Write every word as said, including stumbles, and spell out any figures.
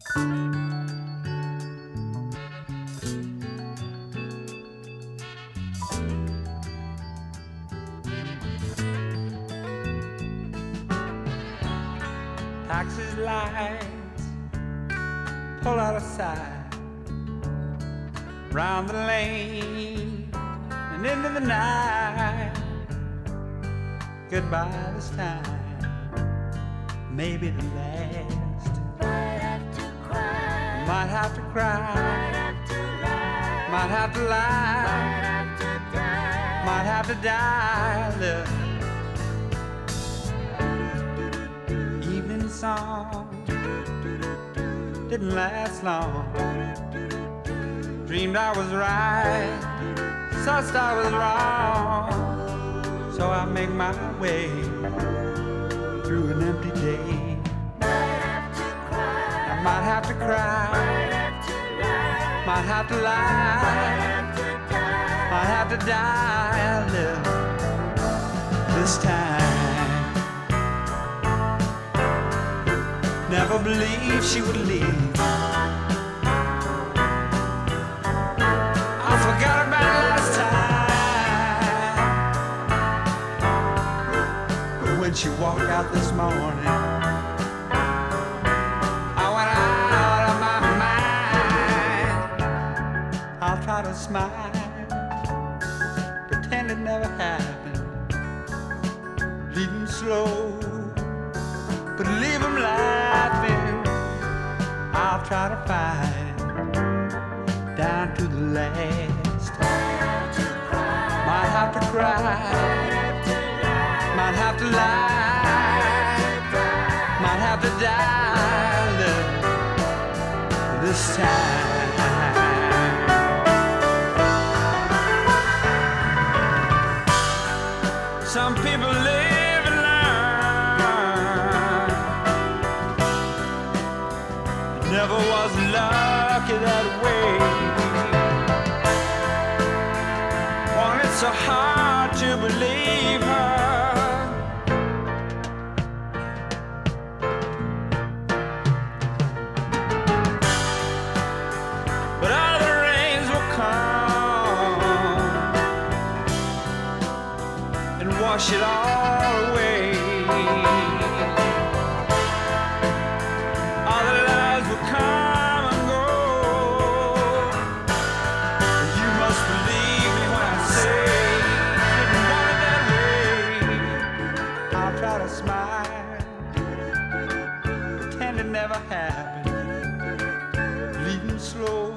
Taxi's lights pull out of sight, round the lane and into the night. Goodbye this time, maybe the last. Might have to cry, Might have to cry, might have to lie, might have to lie, might have to die. might have to die. Look, evening song didn't last long. Dreamed I was right, sussed I was wrong. So I make my way through an empty day. Might have to cry, I might have to cry, might have to lie, might have to might lie, have to die. might have to die a little this time. Never believed she would leave. I forgot about last time. But when she walked out this morning, I went out of my mind. I'll try to smile, pretend it never happened. Leave him slow, but leave him laughing. I'll try to fight down to the last. Might have to cry, might have to lie, might have to die look, this time. Some people live and learn. Never was lucky that way. Wanted so hard to believe her. But other rains will come and wash it all away. Other lives will come and go. You must believe me when I say you didn't want it that way. I'll try to smile, pretend it never happened. Leave him slow,